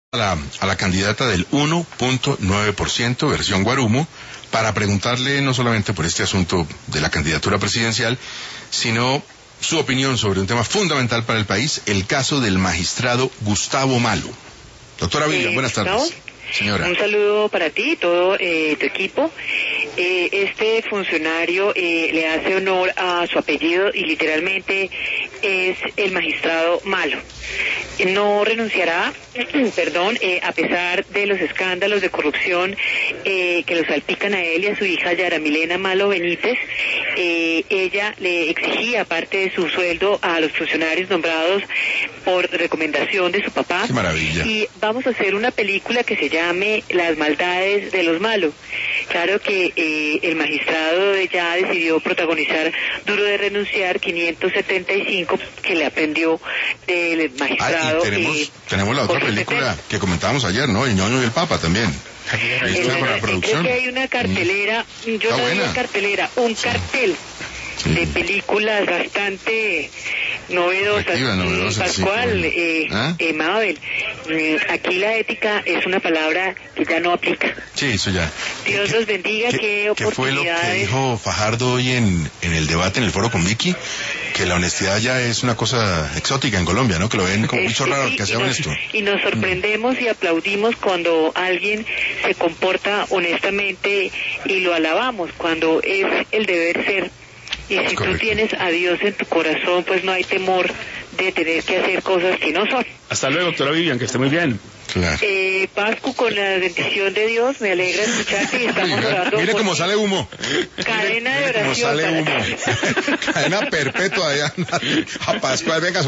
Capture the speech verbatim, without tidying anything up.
A la, a la candidata del uno punto nueve por ciento, versión Guarumo, para preguntarle no solamente por este asunto de la candidatura presidencial, sino su opinión sobre un tema fundamental para el país, el caso del magistrado Gustavo Malo. Doctora Vivian, eh, buenas tardes. Señora. Un saludo para ti y todo eh, tu equipo. Eh, este funcionario eh, le hace honor a su apellido y literalmente es el magistrado Malo. No renunciará, perdón, eh, a pesar de los escándalos de corrupción eh, que lo salpican a él y a su hija Yara Milena Malo Benítez. Eh, ella le exigía parte de su sueldo a los funcionarios nombrados por recomendación de su papá. ¡Qué maravilla! Y vamos a hacer una película que se llame Las maldades de los Malo. Claro que eh, el magistrado ya decidió protagonizar Duro de renunciar, quinientos setenta y cinco, que le aprendió del magistrado. Ah, y tenemos, eh, tenemos la otra película que comentábamos ayer, ¿no? El ñoño y el papa también. Ahí está con la producción. Creo que hay una cartelera, mm. yo no digo cartelera, un sí. cartel sí. de películas bastante novedosas. novedosas Pascual, sí, eh, ¿Ah? eh, Mabel, eh, aquí la ética es una palabra que ya no aplica. Sí, eso ya. Dios ¿Qué, los bendiga, qué, qué oportunidades. ¿Qué fue lo que dijo Fajardo hoy en, en el debate en el foro con Vicky? Que la honestidad ya es una cosa exótica en Colombia, ¿no? Que lo ven como bicho raro, sí, que sea nos, honesto. Y nos sorprendemos mm. y aplaudimos cuando alguien se comporta honestamente y lo alabamos, cuando es el deber ser. Y si Correcto. Tú tienes a Dios en tu corazón, pues no hay temor de tener que hacer cosas que no son. Hasta luego, doctora Vivian, que esté muy bien. Claro. Eh, Pascu, con la bendición de Dios, me alegra escucharte y estamos orando. Mire cómo sale humo. Cadena mire, de oración. Mire cómo sale humo. Cadena perpetua allá a Pascual, venga.